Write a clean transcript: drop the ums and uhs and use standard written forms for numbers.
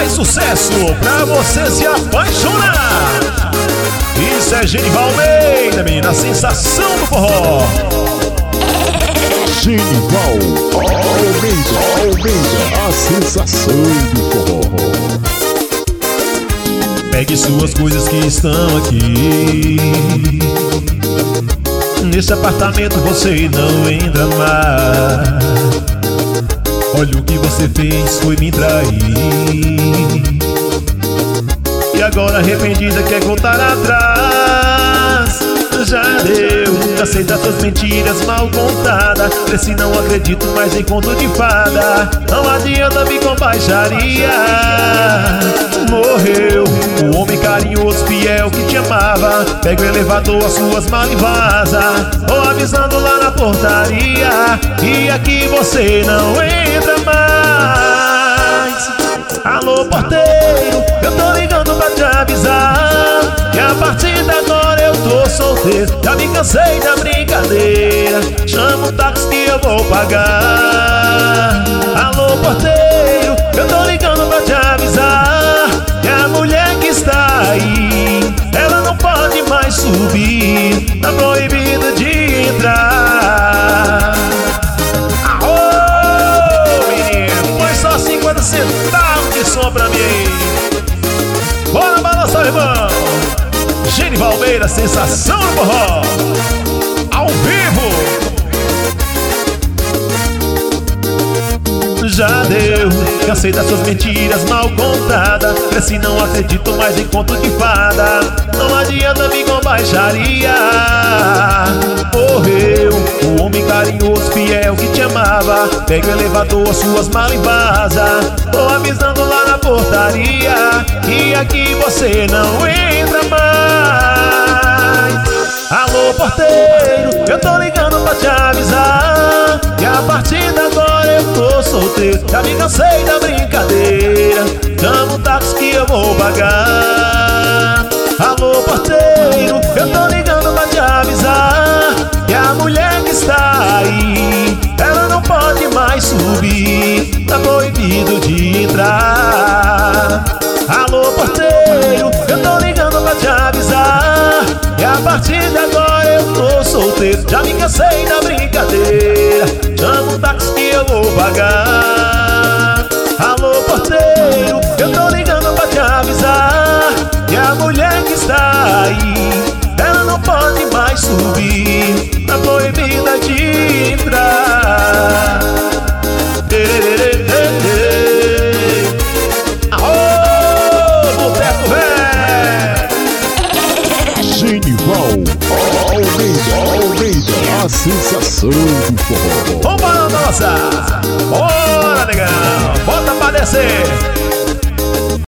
mais sucesso pra você se apaixonar. Isso é Genival Almeida, menina, a sensação do forró. Genival Almeida, a sensação do forró. Pegue suas coisas que estão aqui. Nesse apartamento você não entra mais. Olha o que você fez, foi me trair. E agora arrependida quer voltar atrás. Já deu, cansei das suas mentiras mal contadas. Cresci, não acredito mais em conto de fada. Não adianta vir com baixaria. Morreu o homem carinhoso, fiel que te amava. Pega o elevador, as suas malas e vaza. Tô avisando lá na portaria, e aqui você não entra mais. Alô, porteiro, eu tô ligando pra te avisar que a partir de agora eu tô solteiro. Já me cansei da brincadeira, chama um táxi que eu vou pagar. Alô, porteiro, eu tô ligando pra te avisar que a mulher que está aí, ela não pode mais subir, tá proibido de entrar. Aô, menino, põe só 50 centavos de som pra mim. Bora balançar, irmão. Genival Almeida, sensação do forró, ao vivo. Já deu, cansei das suas mentiras mal contadas. Cresci, não acredito mais em conto de fada. Não adianta vir com baixaria. Morreu o homem carinhoso, fiel que te amava. Pega o elevador, as suas malas e vaza. Tô avisando lá na portaria, e aqui você não entra mais. Alô, porteiro, eu tô ligando pra te avisar que a partir de agora eu tô solteiro. Já me cansei da brincadeira, chama um táxi que eu vou pagar. Alô, porteiro, eu tô ligando pra te avisar que a mulher que está aí, ela não pode mais subir, tá proibido de entrar. Alô, porteiro, eu tô ligando pra te avisar que a partir de agora eu tô solteiro. Já me cansei da brincadeira, chama um táxi que eu vou pagar. Alô, porteiro, eu tô ligando pra te avisar que a mulher que está aí, ela não pode mais subir, tá proibida de entrar. Genival Almeida, a sensação do forró. Vamos para a nossa. Bora, negão, bota pra descer.